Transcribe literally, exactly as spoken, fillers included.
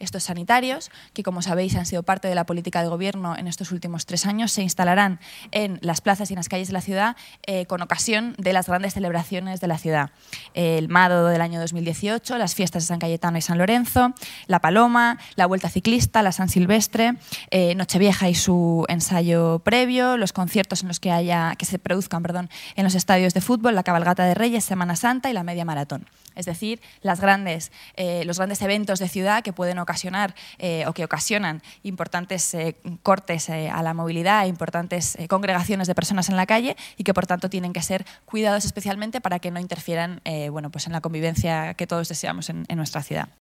estos sanitarios, que como sabéis han sido parte de la política de gobierno en estos últimos tres años, se instalarán en las plazas y en las calles de la ciudad eh, con ocasión de las grandes celebraciones de la ciudad. El Mado del año dos mil dieciocho, las fiestas de San Cayetano y San Lorenzo, la Paloma, la Vuelta Ciclista, la San Silvestre, eh, Nochevieja y su ensayo previo, los conciertos en los que, haya, que se produzcan perdón, en los estadios de fútbol, la Cabalgata de Reyes, Semana Santa y la Media Maratón. Es decir, las grandes, eh, los grandes eventos de ciudad que pueden ocasionar eh, o que ocasionan importantes eh, cortes eh, a la movilidad, importantes eh, congregaciones de personas en la calle y que por tanto tienen que ser cuidados especialmente para que no interfieran eh, bueno, pues en la convivencia que todos deseamos en, en nuestra ciudad.